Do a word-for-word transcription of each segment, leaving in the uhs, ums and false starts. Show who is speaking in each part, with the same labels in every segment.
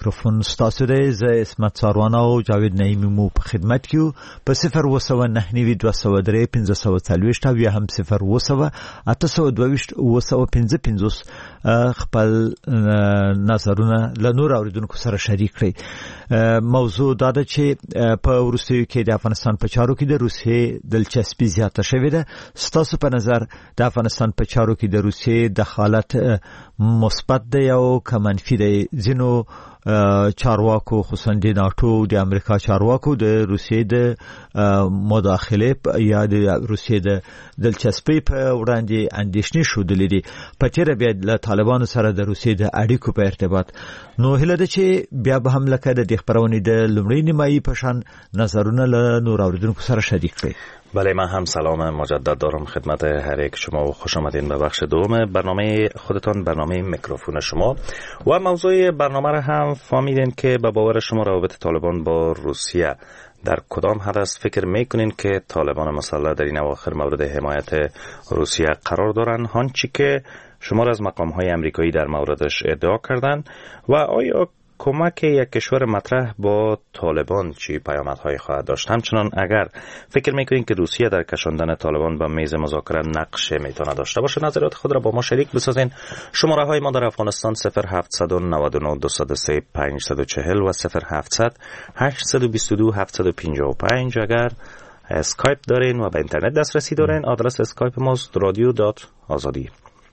Speaker 1: میکروفون ستاسو دی ز اسمت ساروانه او جاوید نعیمی مو په خدمت کیو په صفر وسو نه نیوي دوه سو درې پنځه سو څلويشت او هم صفر وسو اته سو دوه وسو پنځه پنځوس خپل نظرونه له نور اوریدونکو سره شریک کړئ. موضوع دا ده چې په روسیې کې د افغانستان په چارو کې د روسیې دلچسپي زیاته شوې ده. ستاسو په نظر د افغانستان په چارو کې د روسیې دخالت مثبت دی او که منفي دی؟ ځینو چارواکو خصوصا د ناتو د امریکا چارواکو د روسیې د مداخله یا د روسیې د دلچسپي په وړاندې اندېښنې شودلې دي په تیر بیا له طالبانو سره د روسیې د اړیکو په ارتباط. نو هله ده چې بیا به هم لکه د خبرونې د لومړی نیمایي په شان نظرونه له نور اوریدونکو سره شریک کړئ.
Speaker 2: بله، من هم سلام مجدد دارم خدمت هر یک شما و خوش آمدین به بخش دوم برنامه خودتان، برنامه میکروفون شما. و موضوع برنامه را هم فهمیدین که به باور شما روابط طالبان با روسیه در کدام حد است؟ فکر میکنین که طالبان مسلح در این اواخر مورد حمایت روسیه قرار دارن، هانچی که شمار از مقام های امریکایی در موردش ادعا کردن؟ و آیا کمک یک کشور مطرح با طالبان چی پیامدهایی خواهد داشت؟ همچنان اگر فکر میکنین که روسیه در کشاندن طالبان به میز مذاکره نقش میتونه داشته باشه، نظرات خود را با ما شریک بسازین. شماره های ما در افغانستان صفر هفت نه نه دو صفر سه پنج چهار صفر و صفر هفت صفر هشت دو دو هفت پنج پنج. اگر اسکایپ دارین و به اینترنت دسترسی دارین، آدرس اسکایپ ماست رادیو دات آزادی.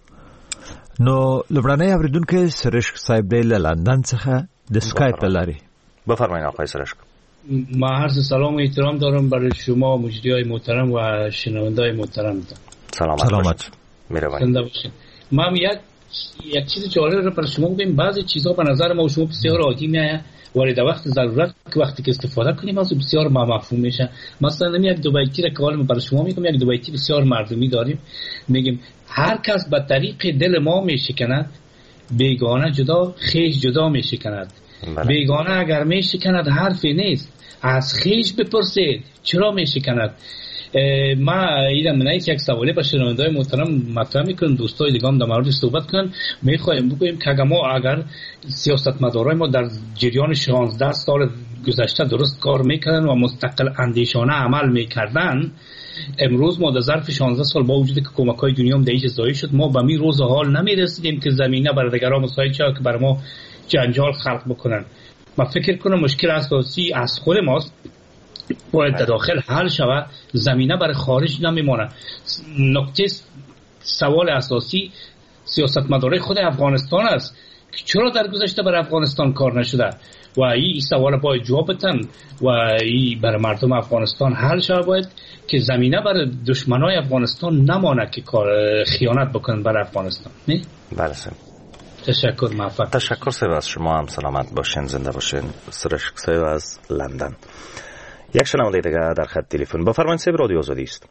Speaker 1: نو لبنانی اوریدونکو سرشک صاحب دی له لندن څخه د اسکایپ لاري.
Speaker 2: بفرمایید آقای سرشک.
Speaker 3: ما عرض سلام و احترام دارم برای شما مجریای محترم و شنوندای محترم.
Speaker 2: سلامت
Speaker 1: سلامت
Speaker 3: زنده باشین. ما هم یک یک چیز جالب رو برای شما بگم. بعضی چیزها به نظر ما و شما بسیار عادی میاد، ولی در وقت ضرورت که وقتی که استفاده کنیم از بسیار ما مفهوم میشه. مثلا یک دو بیتی را که حالا برای شما میگم، یک دو بیتی بسیار مردمی داریم، میگیم هر کس به طریق دل ما میشکند، بیگانه جدا خیش جدا میشکند. بیگانه اگر میشکند حرفی نیست، از خیش بپرسید چرا میشکند. ما ایدم نه یک سوالی به شنوندای محترم مطرح میکنم، دوستای دیگه هم در مورد صحبت کنن. میخوایم بگوییم که ما اگر سیاستمدارای ما در جریان شانزده سال گذشته درست کار میکردن و مستقل اندیشانه عمل میکردن، امروز ما در ظرف شانزده سال با وجود که کمک‌های دنیا هم دیگه ضایع شد، ما به می روز حال نمیرسیدیم که زمینه برای دیگران مساعد شود که برای ما جنجال خلق بکنن. من فکر کنم مشکل اساسی از خود ماست، باید در داخل حل شود، زمینه برای خارج نمیمونه. نکته سوال اساسی سیاستمدارای خود افغانستان است که چرا در گذشته برای افغانستان کار نشده و این سوال باید جواب بدن و این برای مردم افغانستان حل شود. باید که زمینه برای دشمنای افغانستان نمانه که کار خیانت بکنن برای افغانستان. نه؟
Speaker 2: بله سر.
Speaker 3: تشکر موفق.
Speaker 2: تشکر سر از شما هم سلامت باشین، زنده باشین. سرشک سر از لندن. یک شنونده دیگه در خط تلفن. بفرمایید سر رادیو آزادی است.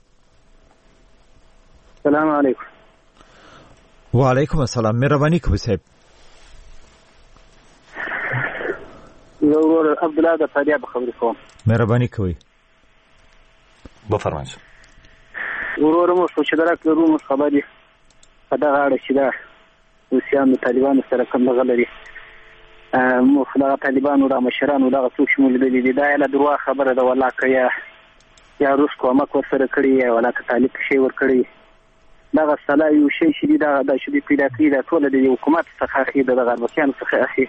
Speaker 4: سلام علیکم.
Speaker 1: و علیکم السلام. مهربانی کوي صاحب.
Speaker 4: یو عبدالله د فاریاب خبرې کوم.
Speaker 1: مهربانی کوي.
Speaker 2: بفرمایید.
Speaker 4: ورور مو چې درک لرو خبرې په دغه اړه چې دا روسیان د طالبانو سره کوم دغه لري، مو خدای طالبانو را مشرانو دغه څوک شمول دي دي دا یله دروا خبره ده، ولا که یا یا روس کومک ورسره کړی یا ولا که طالب شی ور کړی، دغه سلا یو شی چې دا د شدي پیدا کړی دا ټول د حکومت څخه اخی د غربیانو څخه اخی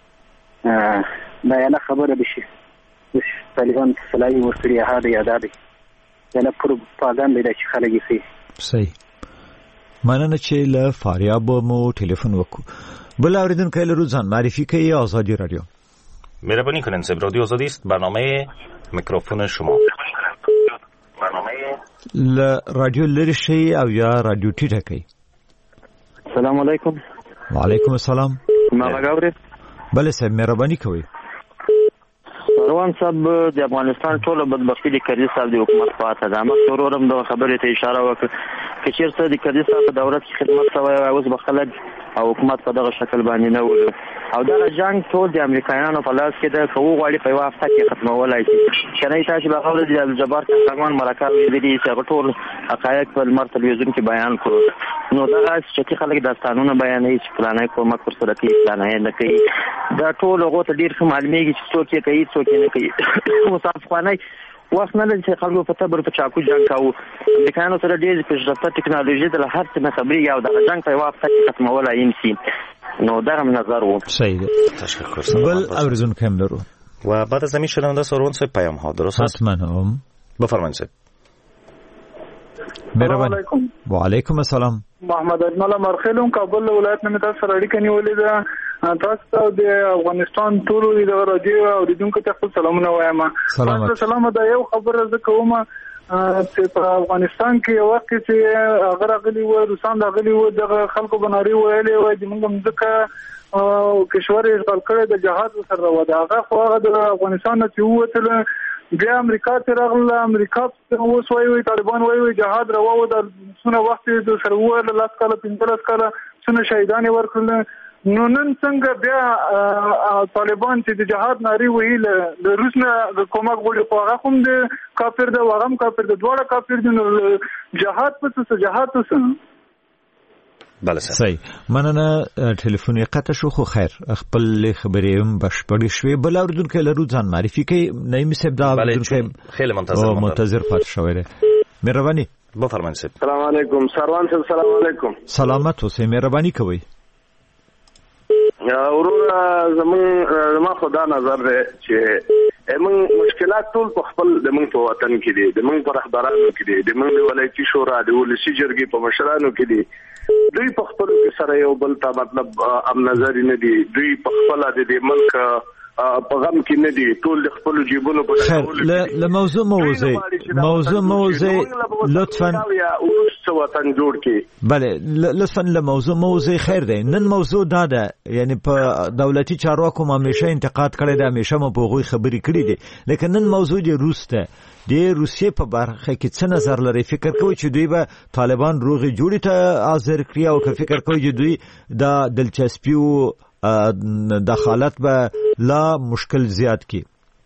Speaker 4: دا یله خبره به شي طالبان سلا یو ور کړی هدا یا دا دی یله پروپاګاندا د چې خلک یې
Speaker 1: صحیح. مننه چې له فاریاب مو ټلیفون وکړو. بل اوریدونکو له روزان معرفی کوي آزادی رادیو.
Speaker 2: مهربانی کنین سب رادیو آزادی است، برنامه میکروفون شما. برنامه
Speaker 1: ل رادیو لری شي او یا رادیو ټیټه کوي.
Speaker 4: السلام علیکم.
Speaker 1: وعلیکم السلام.
Speaker 4: ما غاوري.
Speaker 1: بل سب مهربانی کوي.
Speaker 4: روان صاحب د افغانستان ټول بدبختی د کړي صاحب د حکومت فاته ده. ما سرورم د خبرې ته اشاره وکړه
Speaker 5: که چیرته د کدي صاحب په دولت کې خدمت شوی اوس به خلک او حکومت په دغه شکل باندې نه ولو او دا جنگ ټول د امریکایانو په لاس کې ده. کوو غواړي په یو هفته کې ختمولای شي. کنه تاسو به خبره د عبدالجبار قهرمان مرکه ویلي چې ټول حقایق په لمر تلویزیون کې بیان کړو. نو دا چې خلک داستانونه بیانوي چې پلانای کومه کورسره کوي پلانای نه کوي. دا ټول هغه ته ډیر ښه معلومیږي چې څوک یې کوي څوک یې نه کوي. مصافحانه وخت نه لري چې خلکو په تبر په چاکو جنگ کاوه. امریکایانو سره ډیر پیشرفته ټکنالوژي د هر څه خبري او د جنگ په وخت کې ختمولای شي. نو دا هم نظر و.
Speaker 1: صحیح ده.
Speaker 2: تشکر.
Speaker 1: بل ارزون کم دارو.
Speaker 2: و بعد از همین شنونده سروان صاحب پیام ها درست است؟
Speaker 1: حتما هم.
Speaker 2: بفرمایید صاحب.
Speaker 1: مهرباني. و علیکم السلام.
Speaker 6: محمد اجمل مرخلون کابل ولایت نه تاسو سره اړیکه نیولې ده. تاسو د افغانستان ټولو د راډیو او د دونکو ته خپل سلامونه وایم.
Speaker 1: سلام.
Speaker 6: سلام دا یو خبره زه کوم چې په افغانستان کې یو وخت چې هغه راغلي و روسان راغلي و د خلکو بناري ویلې و چې موږ مځکه او کشور اشغال کړی د جهاد سره و. دا هغه خو هغه د افغانستان نه ووتل بیا امریکا ته راغله. امریکا اوس وایي طالبان وایي جهاد روا و د څونه وخت د سره و لاس کاله پنځه کاله څونه شهیدان ورکړل. نو نن څنګه بیا طالبان چې د جهاد ناری ویل د روس نه د کومک غوړي خو هغه هم د کافر د واغم کافر د دواړه کافر د جهاد په څه جهاد څه.
Speaker 2: بله
Speaker 1: صحیح. مننه. ټلیفون قطع شو خو خیر خپل خبرې هم بشپړې شوې. بل اوردونکو لرو ځان معرفي کوي. نعیم صاحب دا اوردونکو
Speaker 2: خیلی منتظر
Speaker 1: منتظر پاتې شوی دی. مهرباني.
Speaker 2: بفرمایئ صاحب.
Speaker 7: سلام علیکم سروان صاحب. سلام علیکم.
Speaker 1: سلامت اوسئ. مهرباني کوئ.
Speaker 7: ورور زمون زما خدا نظر دی چې موږ مشکلات ټول په خپل د موږ په وطن کې دي د موږ په رهبرانو کې دي د موږ د ولایتي شورا د ولسی جرګې په مشرانو کې دي. دوی په خپل سره یو بل ته مطلب ام نظر نه دي. دوی په خپل د ملک په غم کې نه دي. ټول خپل جیبونو په
Speaker 1: خیر له موضوع موضوع موضوع موضوع لطفا
Speaker 7: وطن جوړ کی.
Speaker 1: بله لطفا له موضوع موضوع خیر دی. نن موضوع دا ده یعنی په دولتي چارواکو همیشه انتقاد کړی دی همیشه مو په غوي خبرې کړې دي لیکن نن موضوع دی روس ته د روسیې په برخه کې څه نظر لري؟ فکر کوي چې دوی به طالبان روغې جوړې ته حاضر کړي او که فکر کوي چې دوی دا دلچسپي او دخالت به لا مشکل زیات کی؟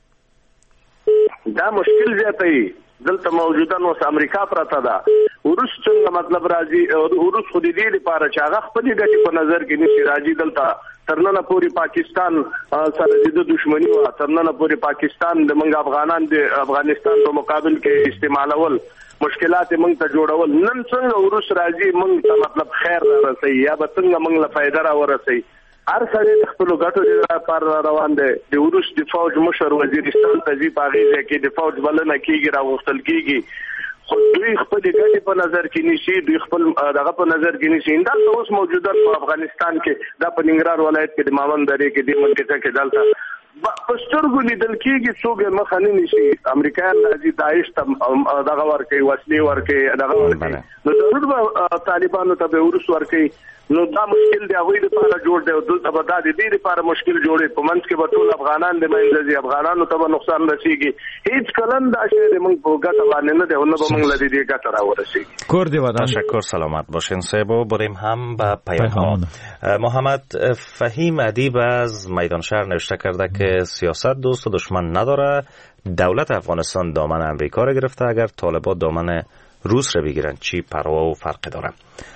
Speaker 7: دا مشکل زیاتوي. دلته موجوده نو امریکا پراته ده. روس څنګه مطلب راځي روس خو دې لپاره چې هغه خپل ګټې په نظر کې نشي راځي. دلته ترننه پوری پاکستان سره د دښمنی او ترننه پوری پاکستان د منګ افغانان د افغانستان په مقابل کې استعمالول مشکلات موږ ته جوړول. نن څنګه روس راځي موږ ته مطلب خیر راسي یا به څنګه موږ له فائدہ را ورسي. هر سړی خپل ګټو لپاره روان دی. د روس د فوج مشر وزیرستان ته ځي پاغیزه کې د فوج بلنه کیږي راغوښتل کیږي خو دوی خپل ګټې په نظر کې نیسي. دوی خپل دغه په نظر کې نیسي. دا اوس موجوده په افغانستان کې د پننګرار ولایت کې د ماون درې کې د منطقه کې دلته په سترګو لیدل کیږي څوک مخ نه نیسي. امریکایان راځي داعش ته دغه ورکوي وسلې ورکوي دغه ورکوي. نو ضرور به طالبانو ته به ورس ورکوي. نو دا مشکل دی هغوی لپاره جوړ دی او دلته به دا د دې لپاره مشکل جوړي په منځ کې به ټول افغانان د منځ ځي افغانانو ته به نقصان رسیږي. هیڅ کلن دا شی د موږ په ګټه باندې نه دی او نه به موږ له دې ګټه راورسیږي.
Speaker 1: کور دی ودان.
Speaker 2: تشکر. سلامت باشین صاحب. و بریم هم به پیام ها. محمد فهیم ادیب از میدان شهر نوشته کرده که سیاست دوست و دشمن نداره. دولت افغانستان دامن امریکا را گرفته. اگر طالبان دامن روس را بگیرن چی پروا و فرقی داره؟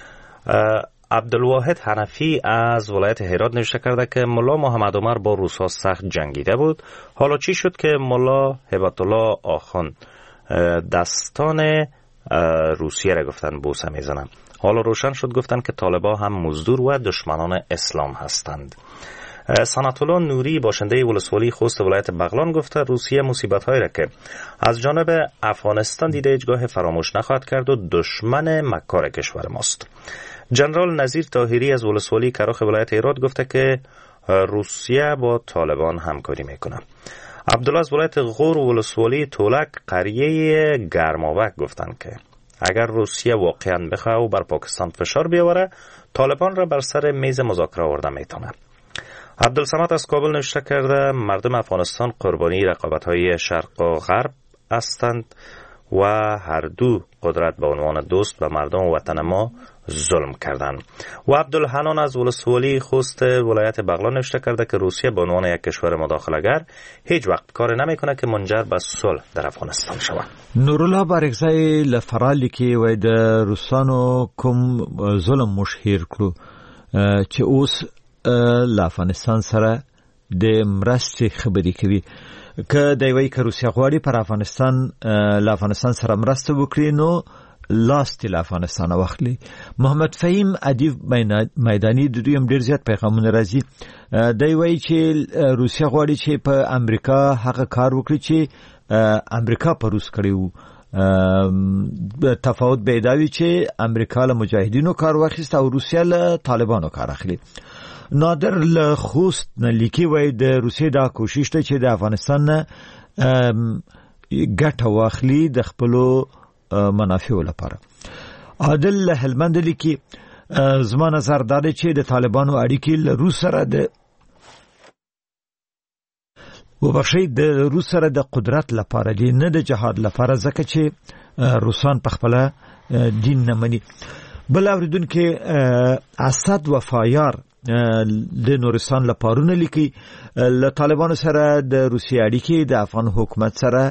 Speaker 2: عبدالواحد حنفی از ولایت هرات نوشته کرده که ملا محمد عمر با روس‌ها سخت جنگیده بود. حالا چی شد که ملا هبت الله آخوند دستان روسیه را گفتن بوسه میزنن؟ حالا روشن شد گفتن که طالبان هم مزدور و دشمنان اسلام هستند. سنت الله نوری باشنده ولسوالی خوست ولایت بغلان گفته روسیه مصیبت‌هایی را که از جانب افغانستان دیده هیچگاه فراموش نخواهد کرد و دشمن مکار کشور ماست. جنرال نظیر طاهری از ولسوالی کراخ ولایت هرات گفته که روسیه با طالبان همکاری میکنه. عبدالله از ولایت غور ولسوالی تولک قریه گرماوک گفتن که اگر روسیه واقعا بخواه و بر پاکستان فشار بیاوره طالبان را بر سر میز مذاکره آورده میتونه. عبدالصمد از کابل نوشته کرده مردم افغانستان قربانی رقابت‌های شرق و غرب هستند و هر دو قدرت به عنوان دوست به مردم وطن ما ظلم کردند. و عبدالحنان از ولسوالی خوست ولایت بغلان نوشته کرده که روسیه به عنوان یک کشور مداخله‌گر هیچ وقت کار نمیکنه که منجر به صلح در افغانستان شود.
Speaker 1: نورالله بارکزای لفرالی کې وای د روسانو کوم ظلم مشهیر کړو چې اوس ل افغانستان سره د مرستې خبرې کوي که دی وای که روسیه غواړي پر افغانستان ل افغانستان سره مرسته وکړي نو لاست ل افغانستان واخلي. محمد فهیم ادیب میدانی د دویم ډیر زیات پیغامونه راځي. دی وای چې روسیه غواړي چې په امریکا هغه کار وکړي چې امریکا په روس کړی وو. تفاوت به دا وی چې امریکا له مجاهدینو کار واخیست او روسیه له طالبانو کار اخلي. نادر له خوست نه لیکي وای د روسیې دا کوشش ته چې د افغانستان نه ګټه واخلي د خپلو منافعو لپاره. عادل له هلمند لیکي زما نظر دا دی چې د طالبانو اړیکې له روس سره د وبخښئ د روس سره د قدرت لپاره دي نه د جهاد لپاره ځکه چې روسان په خپله دین نه مني. بل اوریدونکي اسد وفایار د نورستان لپاره لیکي له طالبانو سره د روسیې اړیکې د افغان حکومت سره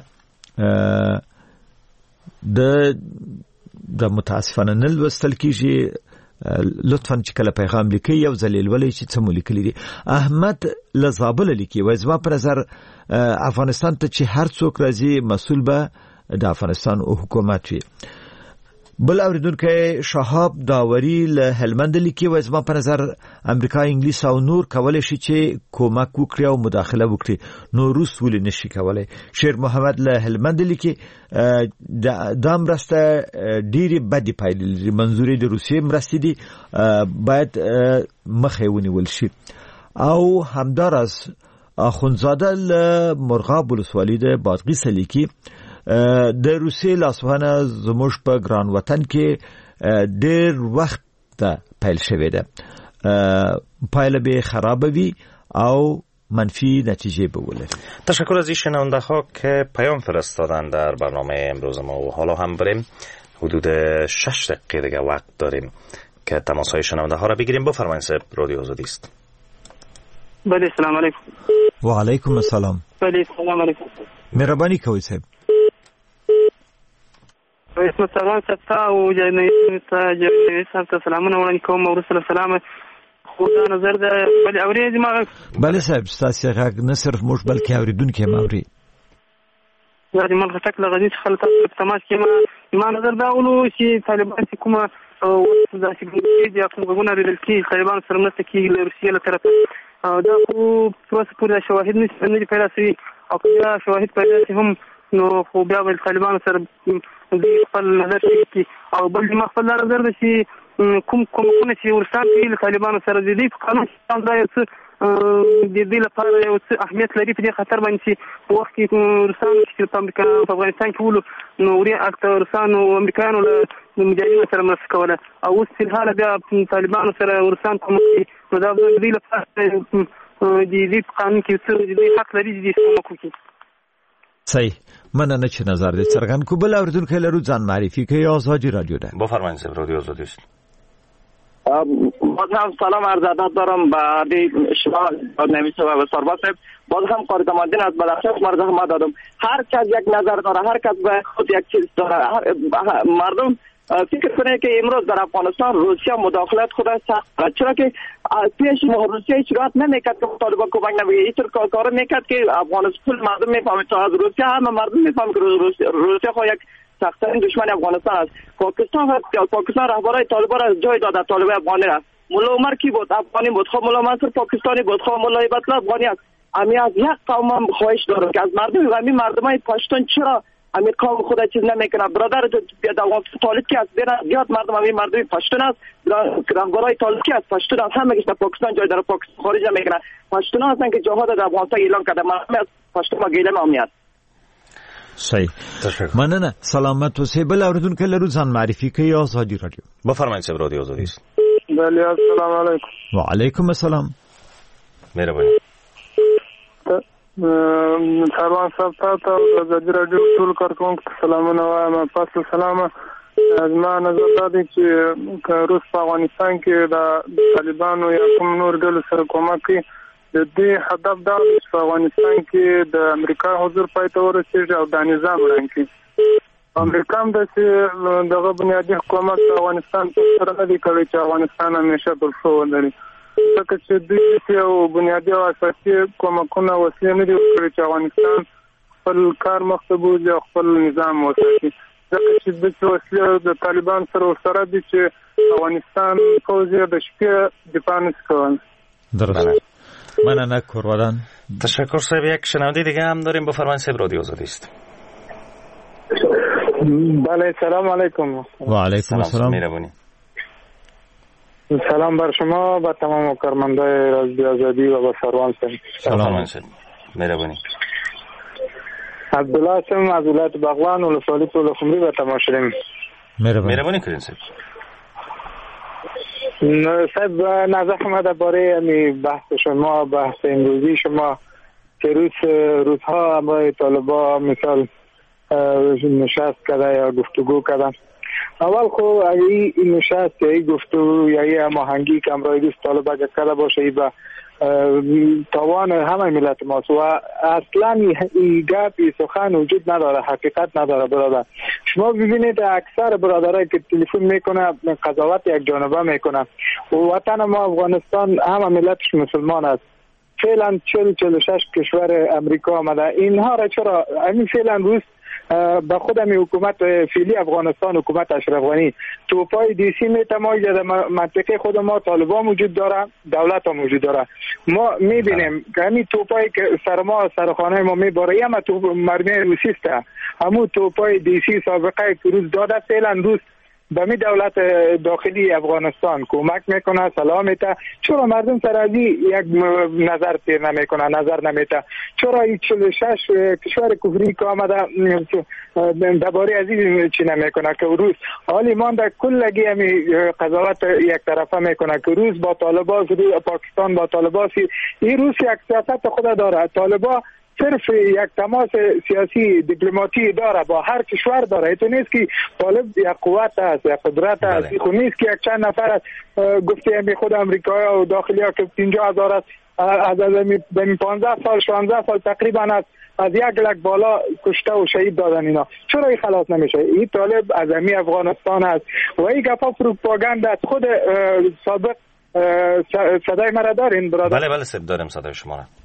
Speaker 1: د د متاسفانه نه لوستل کیږي. لطفاً چې کله پیغام لیکي یو ځل ولې چې څه مو لیکلي دي. احمد له زابل لیکي وایي زما په نظر افغانستان ته چې هر څوک راځي مسؤل به د افغانستان حکومت وي. بل اوریدونکی شهاب داوری له هلمند لیکي وایي زما په نظر امریکا انګلیس او نور کولای شي چې کومک وکړي او مداخله وکړي نو روس ولې نشي کولای. شیر محمد له هلمند لیکي دا مرسته ډېرې بدې پایلې لري. منظورې د روسیې مرستې دي باید مخه ونیول شي. او همداراز اخوندزاده له مرغاب ولسوالۍ د بادغیس لیکي د روسیې لاسوهنه زموږ په ګران وطن کې ډېر وخت ته پیل شوې ده. پایله به خراب وي او منفی نتیجه به ولري.
Speaker 2: تشکر از این شنونده ها که پیام فرستادن در برنامه امروز ما و حالا هم بریم حدود شش دقیقه دیگه وقت داریم که تماس های شنونده ها را بگیریم. بفرمایید صاحب رادیو آزادی است.
Speaker 8: بله سلام علیکم.
Speaker 1: و علیکم السلام.
Speaker 8: بله سلام علیکم.
Speaker 1: مهربانی کوئ صاحب.
Speaker 8: اسم سلام ستا او جنې ته جنې ته سلامونه وړاندې کوم او رسول سلام خدا نظر ده. بل اورې ما
Speaker 1: بل صاحب تاسو غږ نه صرف موږ بلکې اوریدونکو هم اوري.
Speaker 8: یا دې من غټک لغدي خلک تاسو تماس کې ما ما نظر دا ولو چې طالبان چې کومه او داسې دي چې خپل غوونه لري چې طالبان سره مرسته کوي له روسیې له طرفه دا خو پروسه پوره شواهد نه دي پیدا شوي او که شواهد پیدا شي هم نو خو بیا به طالبان سره دوی خپل نظر شي او بل ما خپل نظر ده چې کوم کومونه چې ورسان کوي له طالبانو سره د دې په قانون کې دا یو څه د دې لپاره یو څه اهمیت لري په دې خطر باندې چې په وخت کې ورسان چې په امریکا په افغانستان کې ولو نو وري اکثر ورسان او امریکایانو له مجاهدینو سره مرسته کوله او اوس په حال بیا طالبانو سره ورسان کوم نو دا د دې لپاره د دې قانون کې څه د دې حق لري چې کوم کوي.
Speaker 1: صحیح مننه چې نظر دې څرګند کو. بل اوریدونکو لرو ځان معرفي کوي. آزادی رادیو ده.
Speaker 2: بفرمایید صاحب رادیو آزادی است.
Speaker 5: باز هم سلام عرض ادب دارم به شما نویسنده و سرباز صاحب. باز هم قاردماندین از بدخشان مرز هم دادم. هر کس یک نظر داره، هر کس به خود یک چیز داره. مردم فکر کنه که امروز در افغانستان روسیه مداخلت خود است، چرا که پیش ما روسیه هیچ رات نمیکرد که طالبان کمک نمیگه. اینطور کار میکرد که افغانستان مردم میفهمه تا از روسیه همه مردم میفهمه که روسیه خو یک سخت‌ترین دشمن افغانستان است. پاکستان پاکستان رهبرای طالبان را جای داده، طالبان افغانی را. مولا عمر کی بود؟ افغانی بود. خب مولا منصور پاکستانی بود. خب مولا هیبت الله افغانی است. امی از یک قوم هم خواهش دارم که از مردم غمی مردمای پشتون چرا امی قوم خود چیز نمیکنه؟ برادر دوام طالب کی است؟ زیاد مردم امی مردم پشتون است. رهبرای طالب کی است؟ پشتون است. همه گشت پاکستان جای داره، پاکستان خارج نمیکنه. پشتون هستن که جهاد در افغانستان اعلان کرده. مردم از پشتون ما گیله میاد.
Speaker 1: صحیح. مننه. سلامت اوسئ. بل اوریدونکو لرو ځان معرفي کوي. آزادی رادیو.
Speaker 2: بفرمایید صاحب رادیو آزادی است.
Speaker 6: بله السلام علیکم.
Speaker 1: و علیکم السلام.
Speaker 2: مهربانی.
Speaker 6: سروان صاحب ته او د ازادي راډیو ټول کارکونکو ته سلامونه وایم. پس سلام. زما نظر دا دی چې که روس په افغانستان کې د طالبانو یا کوم نور ډلو سره کومک کوي، د دې هدف دا دی چې په افغانستان کې د امریکا حضور پای ته ورسېږي او دا نظام ړنګ کړي. امریکا هم داسې دغه بنیادي حکومت د افغانستان په سره نه دی کړی چې افغانستان همیشه پر شو ولري، ځکه چې دوی یو بنیادي او اساسي کومکونه وسیله نه دي ورکړي چې افغانستان خپل کار مخته بوځي او خپل نظام وساتي، ځکه چې د وسیله د طالبان سره ورسره دي چې افغانستان پوځ یې د شپې دفاع نشي کولی.
Speaker 1: درسته. مننه کوروادان.
Speaker 2: تشکر صاحب. یک شنونده دیگه هم داریم. بفرمایید صاحب، رادیو آزادی است.
Speaker 9: بله سلام علیکم.
Speaker 1: و علیکم السلام.
Speaker 2: مهربانی.
Speaker 9: سلام بر شما، به تمام کارمندای رادیو آزادی و به سروان صاحب.
Speaker 2: سلام صاحب. مهربانی.
Speaker 9: عبدالله هستم از ولایت بغلان ولسوالی طول خمری به تماشریم.
Speaker 2: مهربانی. مهربانی کنید صاحب.
Speaker 9: صاحب نظر ما درباره این بحث شما، بحث امروزی شما که روز روزها با طالبا مثال نشست کرده یا گفتگو کرده، اول خو این نشست یا این گفتگو یا این هماهنگی که امروز روز طالبا کرده باشه ای به توان همه ملت ماست و اصلا این گپ این سخن وجود نداره، حقیقت نداره. برادر شما ببینید اکثر برادرایی که تلفن میکنه قضاوت یک جانبه میکنه و وطن ما افغانستان همه ملتش مسلمان است. فعلا چهل چهل و شش کشور امریکا آمده، اینها را چرا همین فعلا روز به خود می حکومت فعلی افغانستان، حکومت اشرف غنی توپای دیسی میتمایید در منطقه خود ما طالبان وجود داره، دولت هم وجود داره. ما میبینیم که همین توپای که سر ما سرخانه ما میباره همه توپ مرمی روسی است، همون توپای دیسی سابقه که روز داده فعلا روز به می دولت داخلی افغانستان کمک میکنه، سلام میته. چرا مردم سر از یک نظر تیر نمیکنه، نظر نمیته؟ چرا این چهل و شش کشور کفری که آمده درباره از این چی نمیکنه که روز حالی مانده کلگی همی قضاوت یک طرفه میکنه که روز با طالبان، پاکستان با طالبان، این روز یک سیاست خود داره. طالبان صرف یک تماس سیاسی دیپلماتی داره، با هر کشور داره. ایتو نیست که طالب یک قوت است، یک قدرت است. ایتو نیست که یک چند نفر گفته همی خود امریکایی و داخلی ها که پنجاه هزار است، از از پانزده سال شانزده سال تقریبا است، از یک لک بالا کشته و شهید دادن. اینا چرا این خلاص نمیشه؟ این طالب از امی افغانستان است و این گپا پروپاگاندا است. خود سابق صدای مرا دارین برادر؟
Speaker 2: بله بله سب داریم صدای شما را.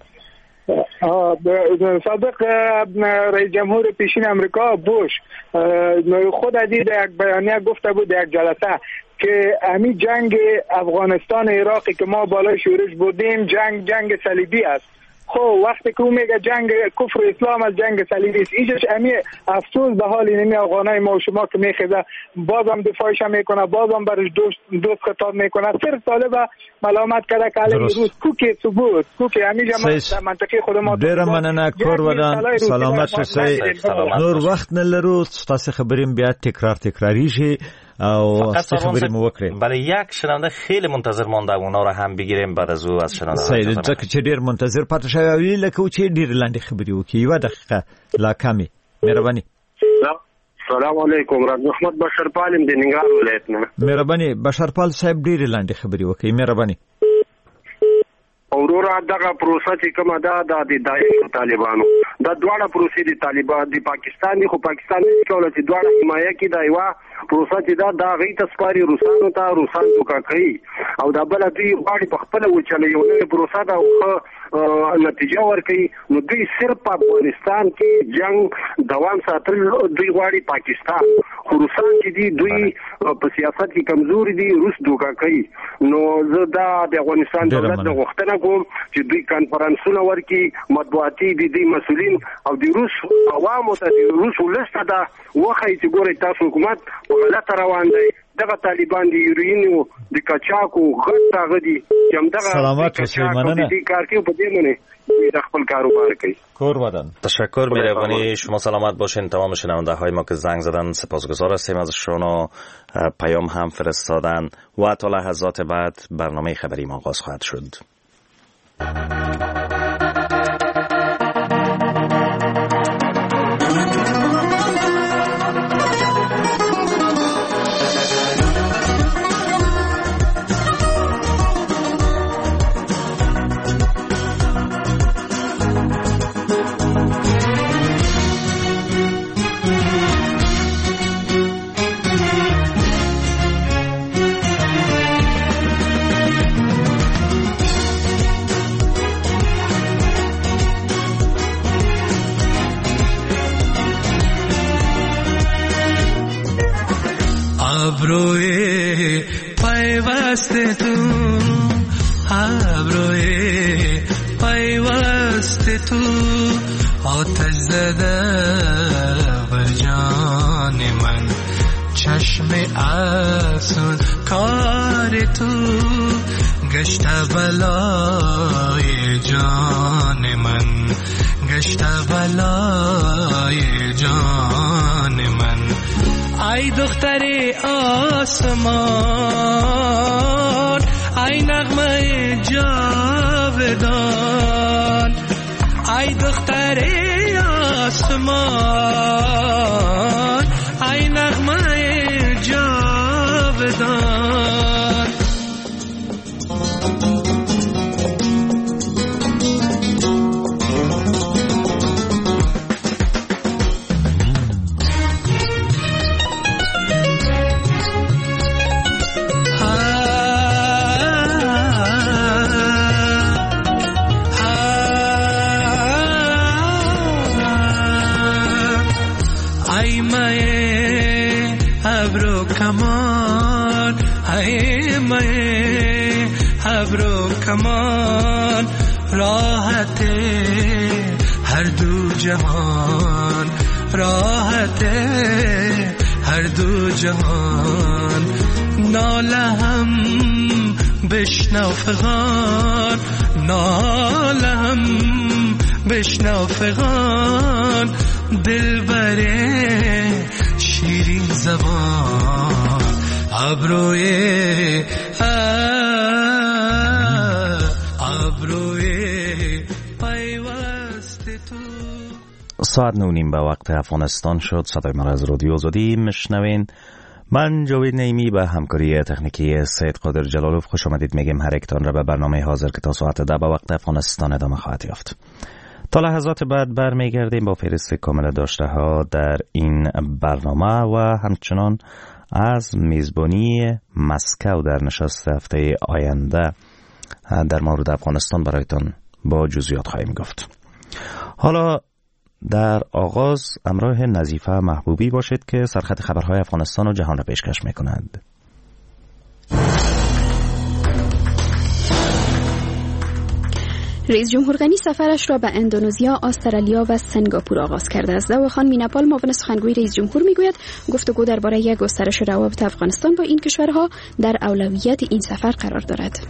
Speaker 9: سابق رئیس جمهور پیشین امریکا بوش خود از این یک بیانیه گفته بود یک جلسه که امی جنگ افغانستان عراقی که ما بالای شورش بودیم جنگ جنگ صلیبی است. خب وقتی که او میگه جنگ کفر اسلام از جنگ صلیبی است، ایجاش امی افسوس به حال اینمی افغانای ما و شما که میخیزه بازم دفاعش میکنه، بازم برش دوست دوست خطاب میکنه. صرف طالب ملامت کرده که علیه روز کوکی ثبوت کوکی امی جمع منطقه خود ما.
Speaker 1: ډیر مننه کوروادان. سلامت شئ. نور وخت نه لرو، تاسو خبریم بیا تکرار تکراری شي او خبرې مو وکړې.
Speaker 2: بله یک شنونده خیلی منتظر مانده، اونا رو هم بگیریم بعد از او از شنونده.
Speaker 1: صحیح، ځکه چې ډیر منتظر پاتې شوی لکه چې ډیر لاندې خبرې وکړي. یوه دقیقه لا کمې. مهرباني.
Speaker 7: سلام علیکم. راز محمد بشرپال د ننګرهار ولایت نه.
Speaker 1: مهرباني بشرپال صاحب ډیر لاندې خبرې وکړي. مهرباني.
Speaker 7: اورورا دغه پروسه چې کومه ده د داعش طالبانو د دواړه پروسې د طالبان د پاکستان خو پاکستان نه کوله چې دواړه حمایه کې دا یو پروسه چې دا د غي تسپاري روسانو ته روسان توکا کوي او دا بل دوی غواړي په خپل وچلې یو نه پروسه دا نتیجه ورکړي. نو دوی صرف په افغانستان کې جنگ دوام ساتل دوی غواړي پاکستان، خو روسان چې دي دوی په سیاست کې کمزوري دي، روس دوکا کوي. نو زه دا د افغانستان دولت د غوښتنه کوم چې دوی کانفرنسونه ورکړي مطبوعاتي دي د مسؤلین او د روس عوامو ته د روس ولسته دا وخی چې ګوري تاسو حکومت په غلطه روان دی. دغه طالبان دی یورینو د کچاکو غټه غدي چې همدغه
Speaker 1: سلامت اوسئ. مننه.
Speaker 7: دې کار کې په دې منه د خپل کاروبار کوي.
Speaker 1: کوروادان
Speaker 2: تشکر. مهربانی. شما سلامت باشین. تمام شنونده های ما که زنگ زدن سپاسگزار هستیم ازشون و پیام هم فرستادن و تا لحظات بعد برنامه خبری ما آغاز خواهد شد.
Speaker 10: ابروی پیوست تو ابروی پیوست تو آتش زده بر جان من چشم افسون کار تو گشت بلای جان من گشت بلای جان من ای دختر آسمان ای نغمه جاودان ای دختر آسمان ای نغمه جاودان کمان راحت هر دو جهان راحت هر دو جهان ناله هم بشنو فغان ناله هم بشنو فغان دلبر شیرین زبان ابروی
Speaker 2: ساعت نو نیم به وقت افغانستان شد. صدای من از رادیو آزادی میشنوین. من جاوید نعیمی به همکاری تکنیکی سید قادر جلالوف خوش آمدید میگم. هر یکتان را به برنامه حاضر که تا ساعت ده به وقت افغانستان ادامه خواهد یافت. تا لحظات بعد برمیگردیم با فهرست کامل داشته ها در این برنامه و همچنان از میزبانی مسکو در نشست هفته آینده در مورد افغانستان برایتان با جزئیات خواهیم گفت. حالا در آغاز همراه نظیفه محبوبی باشید که سرخط خبرهای افغانستان و جهان را پیشکش می‌کند.
Speaker 11: رئیس جمهور غنی سفرش را به اندونزیا، استرالیا و سنگاپور آغاز کرده است. داوخان میناپال معاون سخنگوی رئیس جمهور میگوید گفتگو درباره گسترش روابط افغانستان با این کشورها در اولویت این سفر قرار دارد.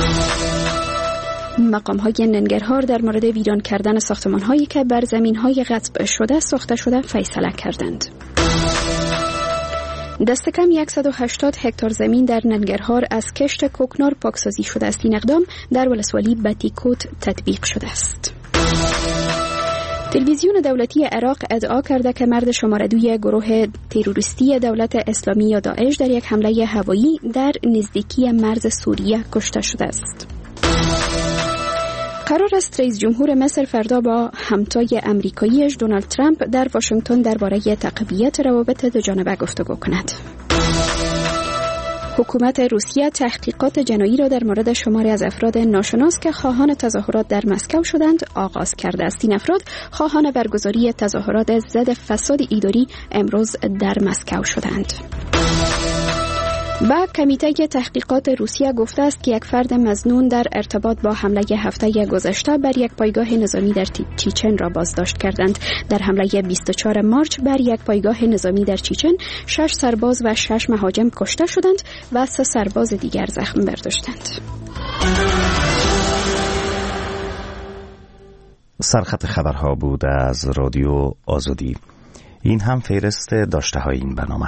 Speaker 11: مقام‌های ننگرهار در مورد ویران کردن ساختمان‌هایی که بر زمین‌های غصب شده ساخته شده فیصله کردند. دست کم صد و هشتاد هکتار زمین در ننگرهار از کشت کوکنار پاکسازی شده است. این اقدام در ولسوالی بتیکوت تطبیق شده است. تلویزیون دولتی عراق ادعا کرده که مرد شماره دوی گروه تروریستی دولت اسلامی یا داعش در یک حمله هوایی در نزدیکی مرز سوریه کشته شده است. قرار است رئیس جمهور مصر فردا با همتای امریکاییش دونالد ترامپ در واشنگتن درباره تقویت روابط دوجانبه گفتگو کند. حکومت روسیه تحقیقات جنایی را در مورد شماری از افراد ناشناس که خواهان تظاهرات در مسکو شدند آغاز کرده است. این افراد خواهان برگزاری تظاهرات ضد فساد اداری امروز در مسکو شدند. با کمیته تحقیقات روسیه گفته است که یک فرد مظنون در ارتباط با حمله هفته گذشته بر یک پایگاه نظامی در چیچن را بازداشت کردند. در حمله بیست و چهارم مارس بر یک پایگاه نظامی در چیچن شش سرباز و شش مهاجم کشته شدند و سه سرباز دیگر زخم برداشتند.
Speaker 2: سرخط خبرها بود از رادیو آزادی. این هم فهرست داشته های این برنامه.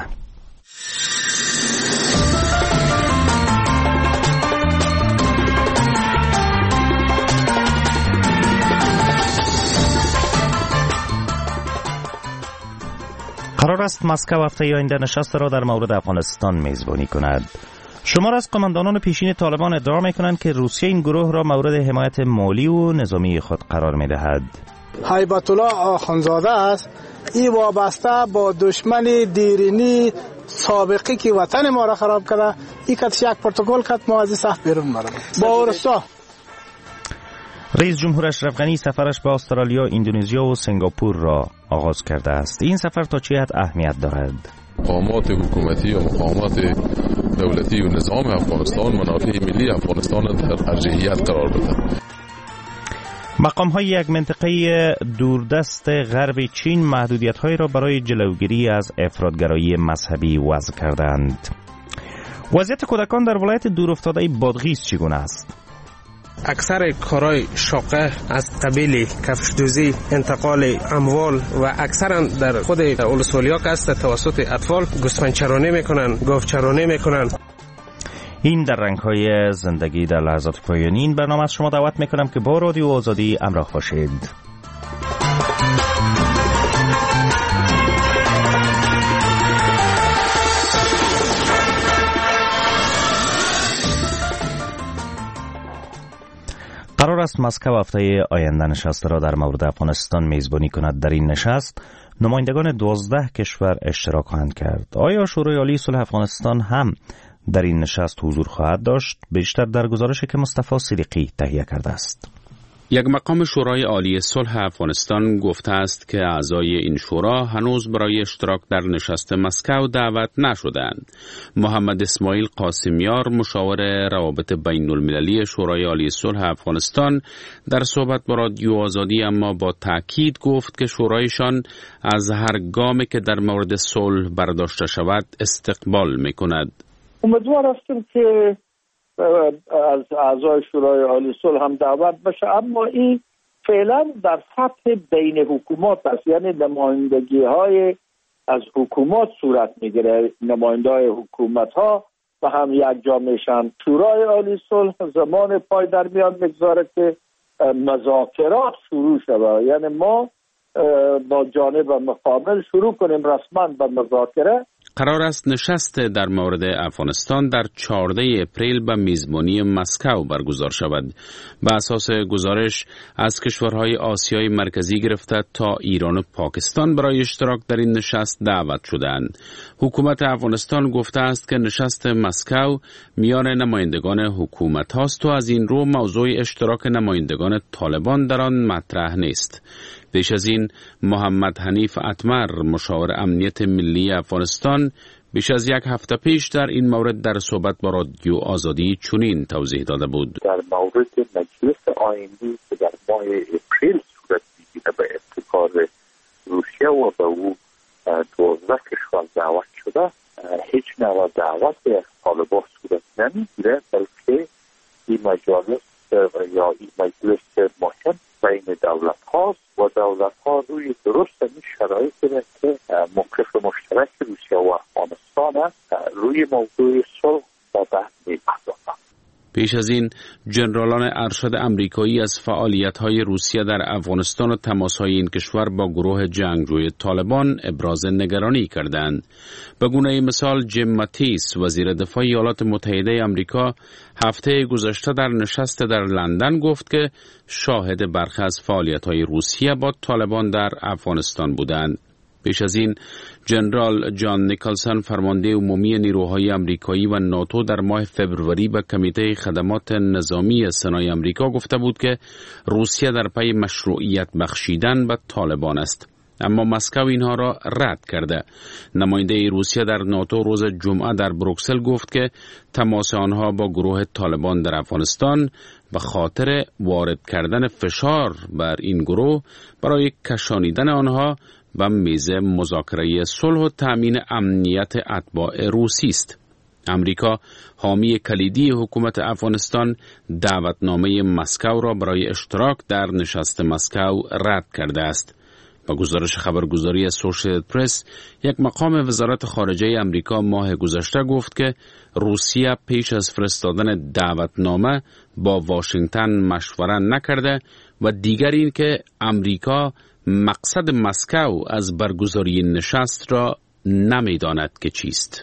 Speaker 2: قرار است مسکو هفته آینده نشست را در مورد افغانستان میزبانی کند. شمار از قماندانان پیشین طالبان ادعا میکنند که روسیه این گروه را مورد حمایت مالی و نظامی خود قرار میدهد.
Speaker 12: هیبت الله آخوندزاده است. این وابسته با دشمن دیرینی سابقی که وطن ما را خراب کرده، این کتش یک پروتکل کت ما از صف بیرون مردم با اورستا.
Speaker 2: رئیس جمهور اشرف غنی سفرش به استرالیا، اندونزیا و سنگاپور را آغاز کرده است. این سفر تا چه حد اهمیت دارد؟
Speaker 13: مقامات حکومتی و مقامات دولتی و نظام افغانستان منافع ملی افغانستان در ارجحیت قرار بده.
Speaker 2: مقام های یک منطقه دوردست غرب چین محدودیت های را برای جلوگیری از افراطگرایی مذهبی وضع کردند. وضعیت کودکان در ولایت دورافتاده بادغیس چگونه است؟
Speaker 14: اکثر کارهای شاقه از قبیل کفشدوزی، انتقال اموال و اکثرا در خود ولسوالی‌ها که است توسط اطفال گوسفندچرانی میکنن، گاوچرانی میکنن.
Speaker 2: این در رنگ‌های زندگی در لحظات پایانی. این برنامه از شما دعوت میکنم که با رادیو آزادی همراه باشید. قرار است مسکو هفته آینده نشست را در مورد افغانستان میزبانی کند. در این نشست نمایندگان دوازده کشور اشتراک خواهند کرد. آیا شورای عالی صلح افغانستان هم در این نشست حضور خواهد داشت؟ بیشتر در گزارشی که مصطفی صدیقی تهیه کرده است.
Speaker 15: یک مقام شورای عالی صلح افغانستان گفته است که اعضای این شورا هنوز برای اشتراک در نشست مسکو دعوت نشدند. محمد اسماعیل قاسمیار مشاور روابط بین المللی شورای عالی صلح افغانستان در صحبت با رادیو آزادی اما با تأکید گفت که شورایشان از هر گامی که در مورد صلح برداشته شود استقبال می‌کند.
Speaker 16: امیدوار هستیم که از اعضای شورای عالی صلح هم دعوت بشه، اما این فعلا در سطح بین حکومات است، یعنی نمایندگی های از حکومات صورت میگیره. نماینده های حکومت ها و هم یک جا میشن. شورای عالی صلح زمان پای در میان میگذاره که مذاکرات شروع شود، یعنی ما با جانب مقابل شروع کنیم رسما به مذاکره.
Speaker 15: قرار است نشست در مورد افغانستان در چهاردهم اپریل به میزبانی مسکو برگزار شود. به اساس گزارش از کشورهای آسیای مرکزی گرفته تا ایران و پاکستان برای اشتراک در این نشست دعوت شدند. حکومت افغانستان گفته است که نشست مسکو میان نمایندگان حکومت هاست و از این رو موضوع اشتراک نمایندگان طالبان در آن مطرح نیست. پیش از این محمد حنیف اتمر مشاور امنیت ملی افغانستان بیش از یک هفته پیش در این مورد در صحبت با رادیو آزادی چنین توضیح داده بود.
Speaker 17: در مورد مجلس آیندی که در ماه اپریل صورت میگیره به ابتکار روسیه و به او دوازده کشور دعوت شده، هیچ نوع دعوت از طالبان صورت نمیگیره، بلکه این مجالس یا این مجلس مهم بین دولت هاست و دولت ها روی درست این شرایطی که موقف مشترک روسیه و افغانستان است روی موضوع صلح با بحث می‌پردازند.
Speaker 15: پیش از این جنرالان ارشد امریکایی از فعالیت‌های روسیه در افغانستان و تماس‌های این کشور با گروه جنگجوی طالبان ابراز نگرانی کردند. به گونه مثال جیم ماتیس وزیر دفاع ایالات متحده آمریکا هفته گذشته در نشست در لندن گفت که شاهد برخی از فعالیت‌های روسیه با طالبان در افغانستان بودند. پیش از این جنرال جان نیکلسون فرمانده عمومی نیروهای آمریکایی و ناتو در ماه فبروری به کمیته خدمات نظامی سنای آمریکا گفته بود که روسیه در پی مشروعیت بخشیدن به طالبان است، اما مسکو اینها را رد کرده. نماینده روسیه در ناتو روز جمعه در بروکسل گفت که تماس آنها با گروه طالبان در افغانستان به خاطر وارد کردن فشار بر این گروه برای کشانیدن آنها و میز مذاکره صلح و تامین امنیت اتباع روسی است. امریکا حامی کلیدی حکومت افغانستان دعوتنامه مسکو را برای اشتراک در نشست مسکو رد کرده است. با گزارش خبرگزاری اسوشییتد پرس، یک مقام وزارت خارجه امریکا ماه گذشته گفت که روسیه پیش از فرستادن دعوتنامه با واشنگتن مشوره نکرده و دیگر این که امریکا مقصد مسکو از برگزاری نشست را نمیداند که چیست.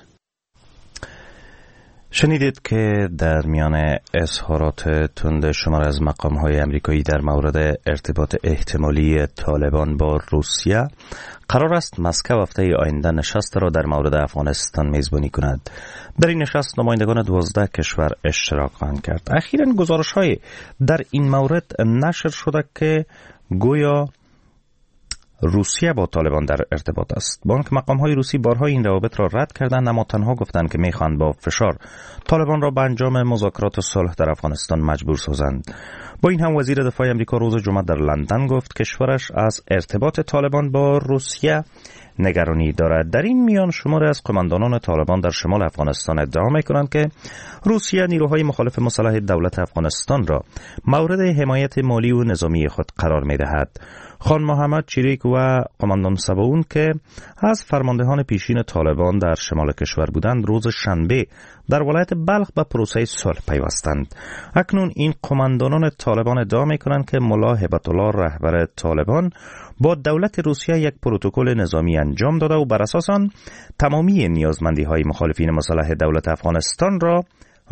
Speaker 2: شنیدید که در میان اظهارات تند شمار از مقام‌های آمریکایی در مورد ارتباط احتمالی طالبان با روسیه، قرار است مسکو هفته آینده نشست را در مورد افغانستان میزبانی کند. در این نشست نمایندگان دوازده کشور اشتراک خواهند کرد. اخیراً گزارش‌های در این مورد نشر شده که گویا روسیه با طالبان در ارتباط است. بانک مقام‌های روسی بارها این روابط را رد کردند، اما تنها گفتند که می‌خواهند با فشار طالبان را به انجام مذاکرات صلح در افغانستان مجبور سازند. با این هم وزیر دفاع آمریکا روز جمعه در لندن گفت کشورش از ارتباط طالبان با روسیه نگرانی دارد. در این میان شماری از قماندانان طالبان در شمال افغانستان ادعا می‌کنند که روسیه نیروهای مخالف مسلح دولت افغانستان را مورد حمایت مالی و نظامی خود قرار می‌دهد. خان محمد چریک و قماندان سباون که از فرماندهان پیشین طالبان در شمال کشور بودند، روز شنبه در ولایت بلخ به پروسه صلح پیوستند. اکنون این قماندانان طالبان ادعا می‌کنند که ملا هیبت الله رهبر طالبان با دولت روسیه یک پروتکل نظامی انجام داده و بر اساس آن تمامی نیازمندی‌های مخالفین مسلح دولت افغانستان را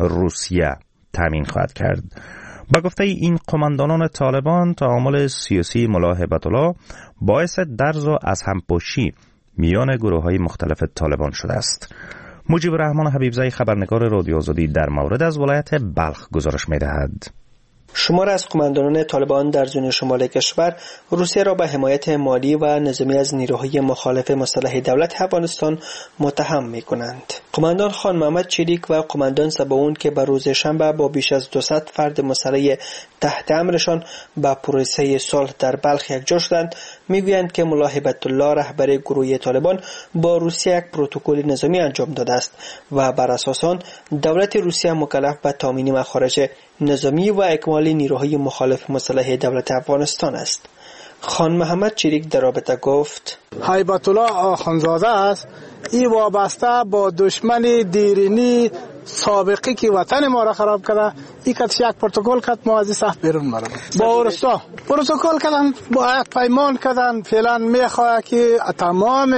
Speaker 2: روسیه تامین خواهد کرد. با گفته این قماندانان طالبان، تعامل سیاسی ملا هیبت الله باعث درز و از همپاشی میان گروه‌های مختلف طالبان شده است. مجیب الرحمن حبیبزئی خبرنگار رادیو آزادی در مورد از ولایت بلخ گزارش می‌دهد.
Speaker 18: شمار از قماندانان طالبان در زون شمال کشور روسیه را به حمایت مالی و نظامی از نیروهای مخالف مسلح دولت افغانستان متهم می‌کنند. قماندان خان محمد چریک و قماندان سباون که به روز شنبه با بیش از دویست فرد مسلح تحت امرشان به پروسه صلح در بلخ یکجا شدند، میگویند که ملا هیبت الله رهبر گروه طالبان با روسیه یک پروتکل نظامی انجام داده است و بر اساس آن دولت روسیه مکلف به تامین مخارج نظامی و اکمال نیروهای مخالف مسلح دولت افغانستان است. خان محمد چریک در رابطه گفت
Speaker 12: هیبت الله آخوندزاده است. این وابسته با دشمن دیرینی سابقی که وطن ما را خراب کرده، این کتش یک پروتکل کت ما از صف بیرون مردم با اورستا پروتکل کردن، با یک پیمان کردن. فعلا میخواه که تمام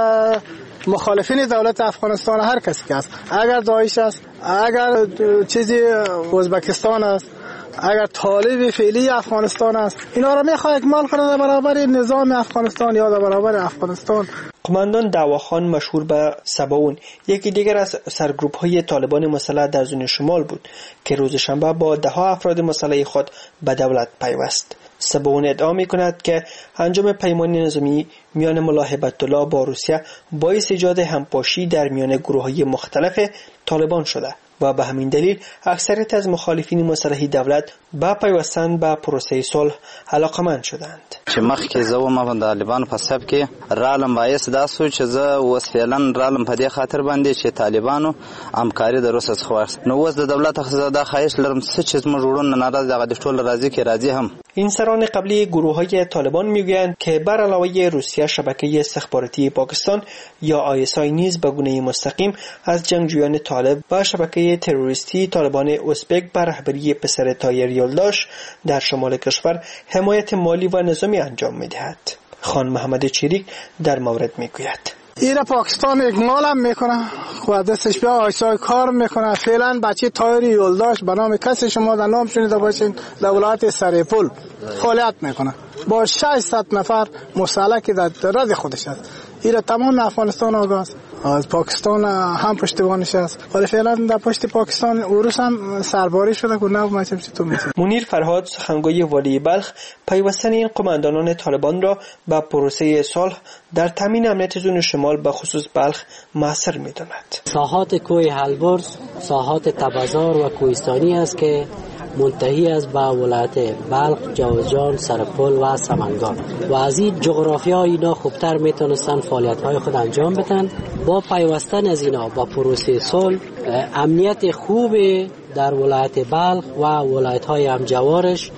Speaker 12: مخالفین دولت افغانستان، هر کسی که است، اگر داعش است، اگر چیزی ازبکستان است، اگر طالب فعلی افغانستان است، اینا را میخواه اکمال کنه در برابر نظام افغانستان یا در برابر افغانستان.
Speaker 18: قماندان دعواخان مشهور به سباون یکی دیگر از سرگروپ های طالبان مسلح در زون شمال بود که روز شنبه با ده ها افراد مسلح خود به دولت پیوست. سباون ادعا می کند که انجام پیمان نظامی میان ملا هیبت الله با روسیه باعث ایجاد همپاشی در میان گروه های مختلف طالبان شده و به همین دلیل اکثریت از مخالفین مسلح دولت با پیوستن به پروسه صلح علاقمند شدند.
Speaker 19: چې مخکې زه وم د طالبانو په صف کې رالم، باعث دا سو چې زه اوس فعلا رالم په دې خاطر باندې چې طالبانو همکاري د روسیې څخه واخیست. نو اوس د دولت څخه دا خواهش لرم چې زموږ وروڼه ناراض دغه د ټول راضي کې راضي هم.
Speaker 18: این سران قبلی گروه های طالبان میگویند که بر علاوه روسیه شبکه استخباراتی پاکستان یا آی اس آی نیز به گونه مستقیم از جنگجویان طالب و شبکه تروریستی طالبان ازبک بر رهبری پسر طاهر یلداش در شمال کشور حمایت مالی و نظامی انجام میدهد. خان محمد چریک در مورد میگوید
Speaker 12: ایره پاکستان اکمال هم میکنه، خود دستش بیا آیسای کار میکنه. فعلا بچه طاهر یلداش به نام کسی شما در نام شنیده باشین در ولایت سرپل فعالیت میکنه با ششصد نفر مسلح که در رد خودش است. ایره تمام افغانستان آگاه است، از پاکستان هم پشتیبانش است، ولی فعلا در پشت پاکستان اوروس هم سرباری شده که نه مچم چی تو میتونی.
Speaker 18: منیر فرهاد سخنگوی والی بلخ پیوستن این قماندانان طالبان را به پروسه صلح در تامین امنیت زون شمال به خصوص بلخ موثر می‌داند.
Speaker 20: ساحات کوه البرز ساحات تبازار و کوهستانی است که منتهی از به ولایت بلخ، جوزجان، سرپل و سمنگان و از این جغرافیا اینا خوبتر میتونستن فعالیت های خود انجام بدن. با پیوستن از اینا با پروسه صلح امنیت خوب در ولایت بلخ و ولایت های همجوارش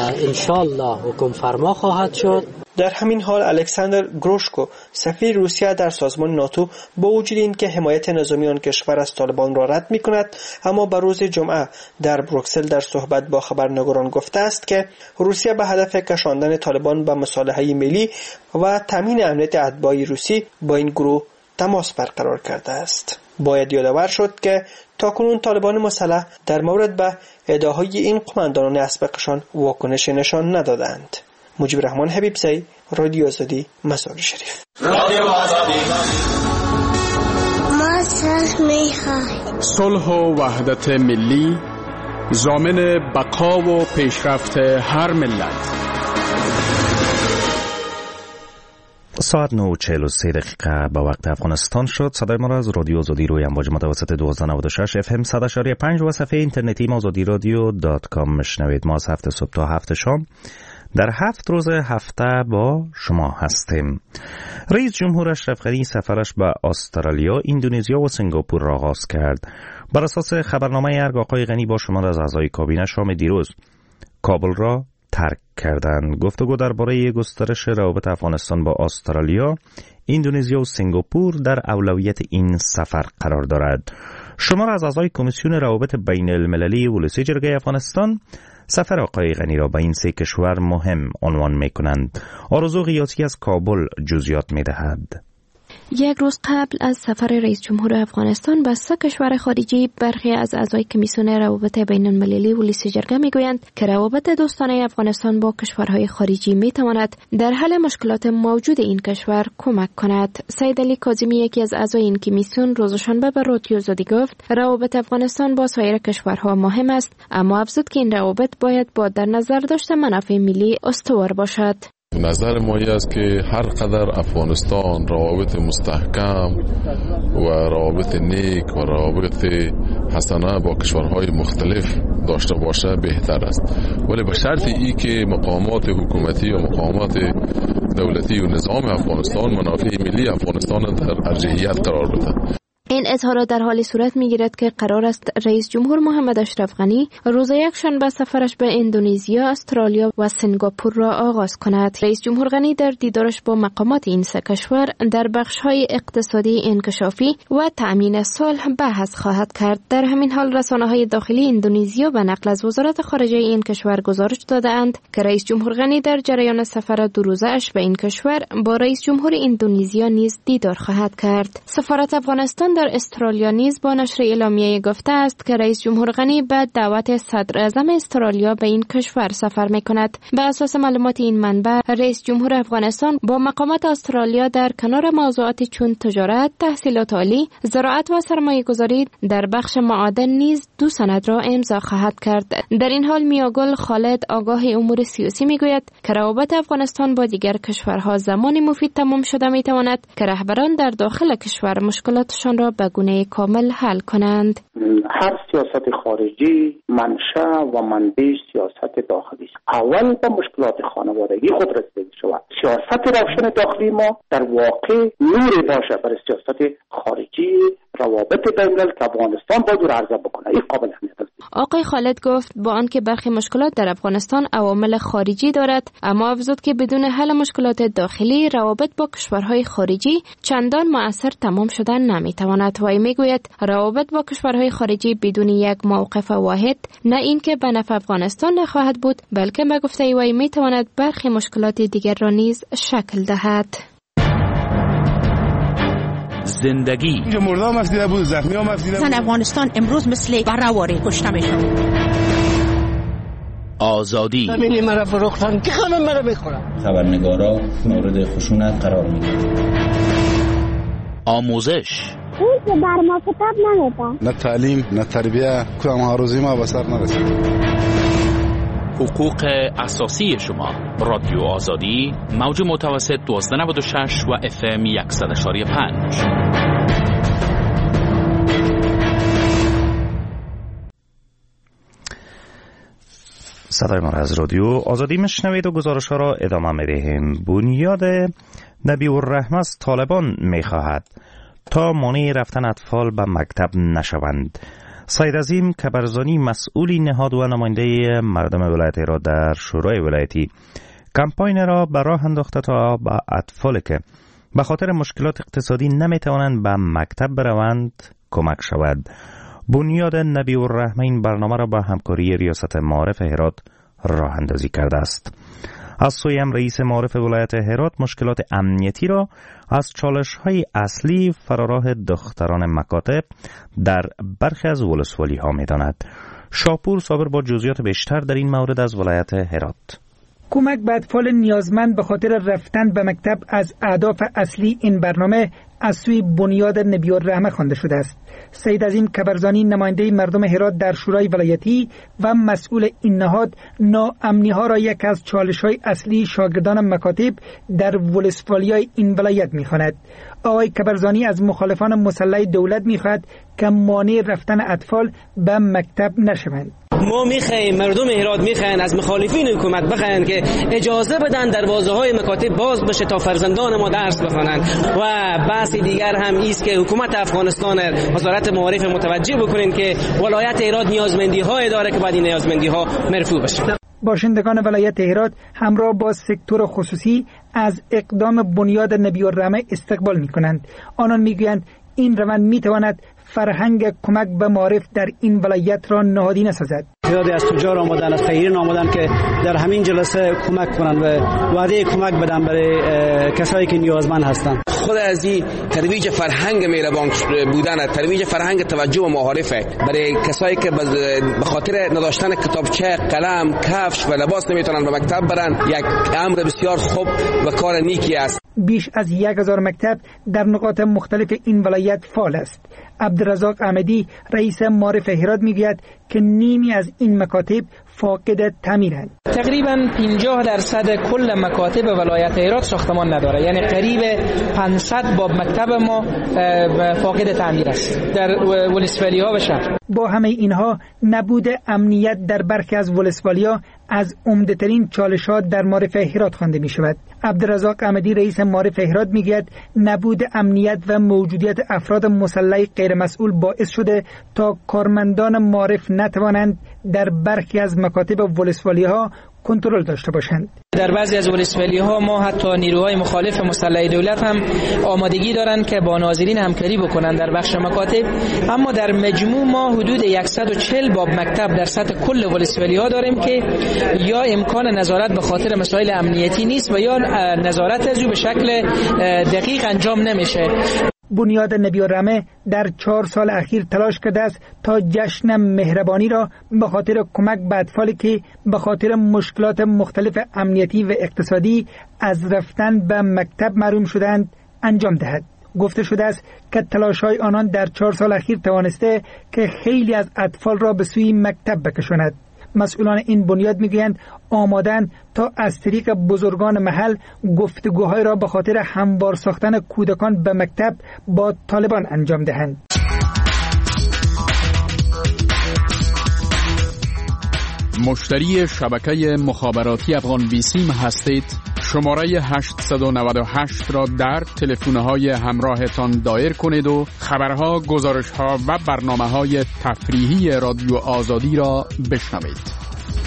Speaker 20: انشالله حکم فرما خواهد شد.
Speaker 18: در همین حال الکساندر گروشکو سفیر روسیه در سازمان ناتو با وجود اینکه حمایت نظامی آن کشور از طالبان را رد می‌کند، اما به روز جمعه در بروکسل در صحبت با خبرنگاران گفته است که روسیه به هدف کشاندن طالبان به مصالحه ملی و تامین امنیت اتباع روسی با این گروه تماس برقرار کرده است. باید یادآور شد که تاکنون طالبان مسلح در مورد به ادعاهای این قماندانان اسبقشان واکنش نشان ندادند. مجیب الرحمن حبیبزئی، رادیو آزادی، مزار شریف. رادیو آزادی.
Speaker 21: ما صلح می‌خوایم.
Speaker 22: صلح و وحدت ملی ضامن بقا و پیشرفت هر ملت.
Speaker 2: ساعت نه و چهل و سه دقیقه به وقت افغانستان شد. صدای ما را از رادیو آزادی روی امواج متوسط دویست و نود و شش اف ام صد و پنج و صفحه اینترنتی آزادی رادیو دات کام میشنوید. ما از هفت صبح تا هفت شام در هفت روز هفته با شما هستیم. رئیس جمهور اشرف غنی سفرش به استرالیا، اندونزیا و سنگاپور را آغاز کرد. بر اساس خبرنامه ارگ آقای غنی با شمار از اعضای کابینه شام دیروز کابل را ترک کردند. گفتگو درباره گسترش روابط افغانستان با استرالیا، اندونزیا و سنگاپور در اولویت این سفر قرار دارد. شمار از اعضای کمیسیون روابط بین المللی ولسی جرگه افغانستان سفر آقای غنی را به این سه کشور مهم عنوان می کنند. آرزو غیاثی از کابل جزئیات می دهد.
Speaker 11: یک روز قبل از سفر رئیس جمهور افغانستان به سه کشور خارجی، برخی از اعضای کمیسیون روابط بین المللی ولسی جرگه میگویند که روابط دوستانه افغانستان با کشورهای خارجی میتواند در حل مشکلات موجود این کشور کمک کند. سید علی کاظمی، یکی از اعضای این کمیسیون، روز شنبه به رادیو آزادی گفت روابط افغانستان با سایر کشورها مهم است، اما افزود که این روابط باید با در نظر داشته منافع ملی استوار باشد.
Speaker 13: نظر ما است که هر قدر افغانستان روابط مستحکم و روابط نیک و روابط حسنه با کشورهای مختلف داشته باشه بهتر است، ولی به شرط ای که مقامات حکومتی و مقامات دولتی و نظام افغانستان منافع ملی افغانستان در ارجحیت قرار بده.
Speaker 11: این اظهارات در حالی صورت می‌گیرد که قرار است رئیس جمهور محمد اشرف غنی روز یکشنبه سفرش به اندونزیا، استرالیا و سنگاپور را آغاز کند. رئیس جمهور غنی در دیدارش با مقامات این سه کشور در بخش‌های اقتصادی، انکشافی و تأمین صلح بحث خواهد کرد. در همین حال رسانه‌های داخلی اندونزیا به نقل از وزارت خارجه این کشور گزارش داده‌اند که رئیس جمهور غنی در جریان سفر دو روزه‌اش به این کشور با رئیس جمهور اندونزیا نیز دیدار خواهد کرد. سفارت افغانستان در استرالیا نیز با نشر اعلامیه گفته است که رئیس جمهور غنی به دعوت صدر اعظم استرالیا به این کشور سفر می‌کند. به اساس معلومات این منبع، رئیس جمهور افغانستان با مقامات استرالیا در کنار موضوعاتی چون تجارت، تحصیلات عالی، زراعت و سرمایه‌گذاری در بخش معادن نیز دو سند را امضا خواهد کرد. در این حال میاگل خالد، آگاه امور سیاسی، میگوید که روابط افغانستان با دیگر کشورها زمانی مفید تمام شده میتواند که رهبران در داخل کشور مشکلاتشان را به گونه کامل حل کنند.
Speaker 3: هر سیاست خارجی منشأ و منبع سیاست داخلی است. اول به مشکلات خانوادگی خود رسیدگی شود. سیاست روشن داخلی ما در واقع نور باشه برای سیاست خارجی روابط بین‌المللی که افغانستان باید رو عرضه بکنه. این قابل اهمیت است.
Speaker 11: آقای خالد گفت با آنکه برخی مشکلات در افغانستان عوامل خارجی دارد، اما افزود که بدون حل مشکلات داخلی روابط با کشورهای خارجی چندان مؤثر تمام شدن نمیتواند. و میگوید روابط با کشورهای خارجی بدون یک موقف واحد نه اینکه به نفع افغانستان نخواهد بود، بلکه به گفته وی میتواند برخی مشکلات دیگر را نیز شکل دهد.
Speaker 4: زندگی
Speaker 23: اینجا مردا هم افزیده بود، زخمی هم افزیده بود.
Speaker 4: زن افغانستان امروز مثل برهواری کشته میشن. آزادی
Speaker 24: همینی مرا فروختن که همه مرا بخورن.
Speaker 25: خبرنگارا مورد خشونت قرار میدن.
Speaker 4: آموزش
Speaker 26: اون که بر ما کتاب نمیدن.
Speaker 23: نه تعلیم نه تربیه کدام ها روزی ما به سر نرسید.
Speaker 4: حقوق اساسی شما. رادیو آزادی، موج متوسط دویست و نود و شش و اف ام صد و پنج.
Speaker 2: صدای ما را از رادیو آزادی میشنوید و گزارش ها را ادامه میدهیم. بنیاد نبی الرحمه از طالبان میخواهد تا مانع رفتن اطفال به مکتب نشوند. سید عظیم کبرزانی، مسئولی نهاد و نماینده مردم ولایت هرات در شورای ولایتی، کمپاین را به راه انداخته تا به اطفال که به خاطر مشکلات اقتصادی نمیتوانند به مکتب بروند کمک شود. بنیاد نبی الرحمه این برنامه را با همکاری ریاست معارف هرات راه اندازی کرده است. از سوی هم رئیس معارف ولایت هرات مشکلات امنیتی را از چالش‌های اصلی فراراه دختران مکاتب در برخی از ولسوالی ها می‌داند. شاپور صابر با جزئیات بیشتر در این مورد از ولایت هرات.
Speaker 27: کمک به اطفال نیازمند به خاطر رفتن به مکتب از اهداف اصلی این برنامه
Speaker 1: از سوی بنیاد نبی الرحمه خوانده شده است. سید عظیم کبرزانی نماینده مردم هرات در شورای ولایتی و مسئول این نهاد ناامنی ها را یک از چالش های اصلی شاگردان مکاتب در ولسوالیای این ولایت می‌خواند. آقای کبرزانی از مخالفان مسلح دولت می‌خواهد که مانع رفتن اطفال به مکتب نشوند.
Speaker 5: ما میخواهیم، مردم هرات میخواهند از مخالفین حکومت بخواهند که اجازه بدن دروازه های مکاتب باز بشه تا فرزندان ما درس بخوانند. و بحث دیگر هم ایست که حکومت افغانستان، وزارت معارف متوجه بکنین که ولایت هرات نیازمندی های داره که بعد این نیازمندی ها مرفوع بشه.
Speaker 1: باشندگان ولایت هرات همراه با سکتور خصوصی از اقدام بنیاد نبی الرحمه استقبال میکنند. آنان میگویند این روند میتواند فرهنگ کمک به معارف در این ولایت را نهادینه سازد.
Speaker 6: زیادی از تجار آمدن، از خیرین آمدن که در همین جلسه کمک کنند و وعده کمک بدن برای کسایی که نیازمند هستند.
Speaker 7: خود از این ترویج فرهنگ مهربان بودن، ترویج فرهنگ توجه و معارفه برای کسایی که به خاطر نداشتن کتابچه، قلم، کفش و لباس نمیتونن به مکتب برن، یک امر بسیار خوب و کار نیکی است.
Speaker 1: بیش از یک هزار مکتب در نقاط مختلف این ولایت فعال است. عبدالرزاق احمدی رئیس معارف هرات میگوید که نیمی از این مکاتب فاقد تعمیرند.
Speaker 8: تقریبا پنجاه درصد کل مکاتب ولایت هرات ساختمان نداره، یعنی قریب پانصد باب مکتب ما فاقد تعمیر است در ولسوالی‌ها و شهر.
Speaker 1: با همه اینها نبود امنیت در برخی از ولسوالی‌ها از عمده‌ترین چالش‌ها در معارف هرات خوانده می‌شود. عبدالرزاق احمدی رئیس معارف هرات میگوید نبود امنیت و موجودیت افراد مسلح غیر مسئول باعث شده تا کارمندان معارف نتوانند در برخی از مکاتب ولسوالی‌ها کنترل داشته باشند.
Speaker 8: در بعضی از ولسوالی‌ها ما حتی نیروهای مخالف مسلح دولت هم آمادگی دارند که با ناظرین همکاری بکنند در بخش مکاتب، اما در مجموع ما حدود صد و چهل باب مکتب در سطح کل ولسوالی‌ها داریم که یا امکان نظارت به خاطر مسائل امنیتی نیست و یا نظارت از او به شکل دقیق انجام نمیشه.
Speaker 1: بنیاد نبی الرحمه در چهار سال اخیر تلاش کرده است تا جشن مهربانی را به خاطر کمک به اطفالی که به خاطر مشکلات مختلف امنیتی و اقتصادی از رفتن به مکتب محروم شدند انجام دهد. گفته شده است که تلاش‌های آنان در چهار سال اخیر توانسته که خیلی از اطفال را به سوی مکتب بکشاند. مسئولان این بنیاد میگویند آمادن تا از طریق بزرگان محل گفتگوهای را به خاطر هموار ساختن کودکان به مکتب با طالبان انجام دهند.
Speaker 22: مشتری شبکه مخابراتی افغان بیسیم هستید؟ شماره هشت نه هشت را در تلفن‌های همراهتان دایر کنید و خبرها، گزارش‌ها و برنامه‌های تفریحی رادیو آزادی را بشنوید.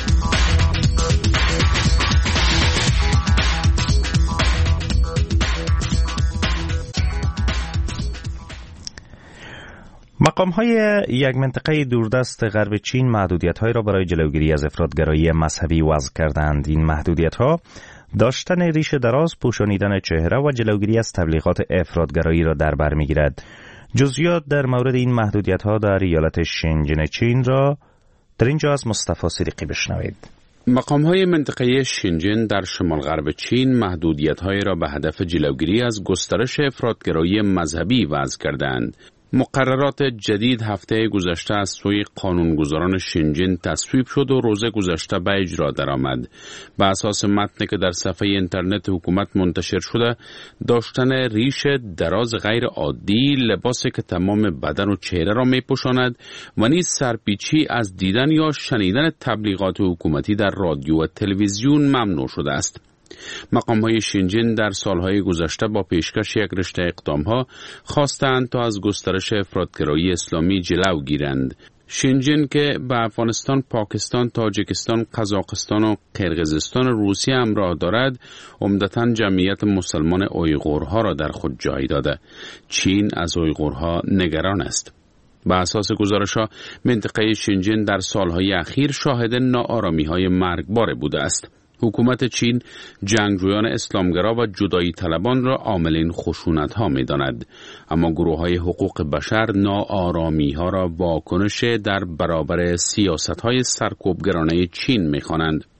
Speaker 2: مقام‌های یک منطقه دوردست غرب چین محدودیت‌هایی را برای جلوگیری از افراط‌گرایی مذهبی وضع کردند. این محدودیت‌ها داشتن ریش دراز، پوشانیدن چهره و جلوگیری از تبلیغات افراط‌گرایی را در بر می‌گیرد. جزئیات در مورد این محدودیت‌ها در ایالت شنجن چین را در اینجا از مصطفی صدیقی بشنوید.
Speaker 15: مقام‌های منطقه شنجن در شمال غرب چین محدودیت‌هایی را به هدف جلوگیری از گسترش افراط‌گرایی مذهبی وضع کردند. مقررات جدید هفته گذشته از سوی قانونگذاران شنجن تصویب شد و روز گذشته به اجرا درآمد. به اساس متنی که در صفحه اینترنت حکومت منتشر شده، داشتن ریش دراز غیر عادی، لباسی که تمام بدن و چهره را می‌پوشاند و نیز سرپیچی از دیدن یا شنیدن تبلیغات حکومتی در رادیو و تلویزیون ممنوع شده است. مقام‌های شنجن در سالهای گذشته با پیشکش یک رشته اقدام‌ها خواستند تا از گسترش افراط‌گرایی اسلامی جلو گیرند. شنجن که به افغانستان، پاکستان، تاجیکستان، قزاقستان و قرقیزستان روسیه همراه دارد، عمدتاً جمعیت مسلمان اویغورها را در خود جای داده. چین از اویغورها نگران است. به اساس گزارش‌ها، منطقه شنجن در سالهای اخیر شاهد ناآرامی‌های مرگبار بوده است. حکومت چین جنگجویان اسلامگرا و جدایی طلبان را عاملین خشونت‌ها می‌داند، اما گروه‌های حقوق بشر ناآرامی‌ها را واکنش در برابر سیاست‌های سرکوبگرانه چین می‌خوانند.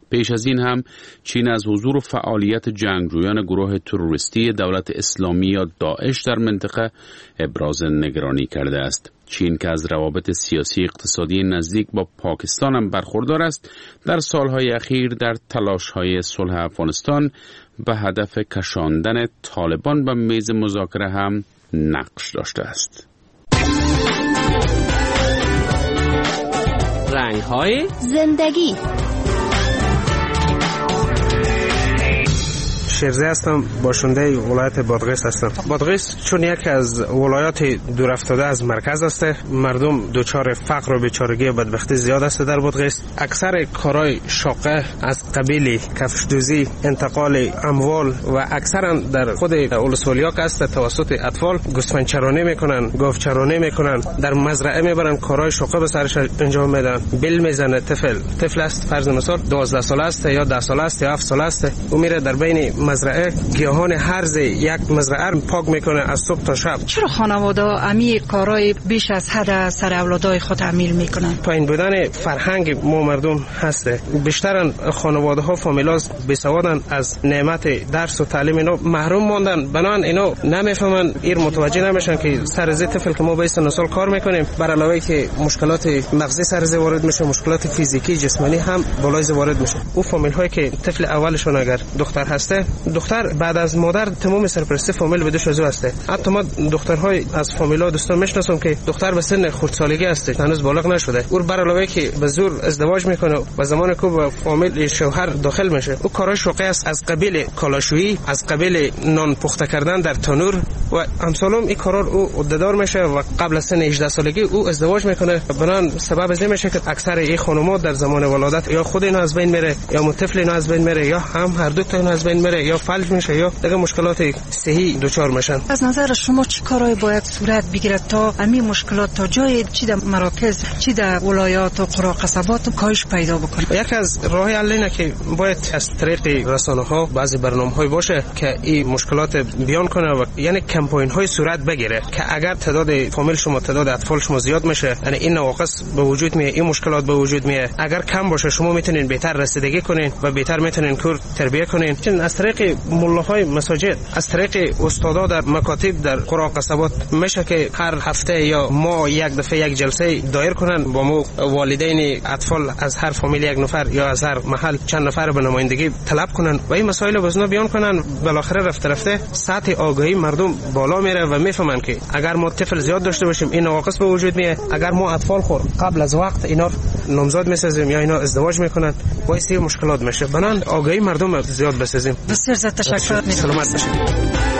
Speaker 15: پیش از این هم چین از حضور و فعالیت جنگجویان گروه تروریستی دولت اسلامی یا داعش در منطقه ابراز نگرانی کرده است. چین که از روابط سیاسی اقتصادی نزدیک با پاکستان هم برخوردار است، در سالهای اخیر در تلاش‌های صلح افغانستان به هدف کشاندن طالبان به میز مذاکره هم نقش داشته است.
Speaker 9: رنگ‌های
Speaker 10: زندگی.
Speaker 14: شیرزی هستم، باشنده ولایت بادغیس هستم. بادغیس چون یکی از ولایات دور افتاده از مرکز است، مردم دچار فقر و بیچارگی و بدبختی زیاد است در بادغیس. اکثر کارهای شاقه از قبیل کفشدوزی، انتقال اموال و اکثرا در خود ولسوالی‌ها که است توسط اطفال گوسفندچرانی میکنن، گاوچرانی میکنن، در مزرعه میبرن، کارهای شاقه به سرش انجام میدن. بل میزنه طفل، طفل است فرض مثال دوازده ساله است یا ده ساله است یا هفت ساله است، او میره در بین مزرعه گیاهان هرز یک مزرعه رو پاک میکنه از صبح تا شب.
Speaker 16: چرا خانواده امی کارهای بیش از حد سر اولادای خود عمیل میکنن؟
Speaker 14: پایین بودن فرهنگ ما مردم هسته. بیشتر خانواده ها فامیلاز بیسوادن، از نعمت درس و تعلیم اینا محروم ماندن، بنان اینا نمیفهمن، ایر متوجه نمیشن که سر از طفل که ما به سن سال کار میکنیم بر علاوه که مشکلات مغزی سر از وارد میشه، مشکلات فیزیکی جسمانی هم بالای وارد میشه. او فامیل هایی که طفل اولشون اگر دختر هسته، دختر بعد از مادر تمام سرپرستی فامیل به دوش ازو هسته. حتی ما دخترهای از فامیلا دوستان میشناسم که دختر به سن خردسالگی هسته، هنوز بالغ نشده، او بر علاوه که به زور ازدواج میکنه و زمان که به فامیل شوهر داخل میشه، او کارهای شوقی است از قبیل کالاشویی، از قبیل نان پخته کردن در تنور و امثالم. این کارا او عده‌دار میشه و قبل از سن هجده سالگی او ازدواج میکنه. بنان سبب از این میشه که اکثر این خانم‌ها در زمان ولادت یا خود اینا از بین میره یا مطفل اینا از بین میره یا هم هر دو تا اینا از بین میره، یا فلج میشه یا دیگه مشکلات صحی دچار میشن.
Speaker 16: از نظر شما چه کارهای باید صورت بگیرد تا همین مشکلات تا جای چی در مراکز چی در ولایات و قرا قصبات کاهش پیدا بکنه؟
Speaker 14: یک از راه حل اینه که باید از طریق رسانه ها بعضی برنامه‌های باشه که این مشکلات بیان کنه و یعنی کمپاین های صورت بگیره که اگر تعداد فامیل شما تعداد اطفال شما زیاد میشه، یعنی این نواقص به وجود میاد، این مشکلات به وجود میاد، اگر کم باشه شما میتونین بهتر رسیدگی کنین و بهتر میتونین کور تربیت کنین. چون از طریق ملاهای مساجد، از طریق استادا در مکاتب در قرا قصبات میشه که هر هفته یا ماه یک دفعه یک جلسه دایر کنن با مو والدین اطفال از هر فامیل یک نفر یا از هر محل چند نفر به نمایندگی طلب کنن و این مسائل وزنا بیان کنن. بالاخره رفته رفته سطح آگاهی مردم بالا میره و میفهمن که اگر ما طفل زیاد داشته باشیم این نواقص به وجود میاد، اگر ما اطفال خور قبل از وقت اینا نامزاد میسازیم یا اینا ازدواج میکنن باعث مشکلات میشه. بنان آگاهی مردم زیاد بسازیم.
Speaker 16: بسیار زیاد تشکر.
Speaker 14: سلامت باشید.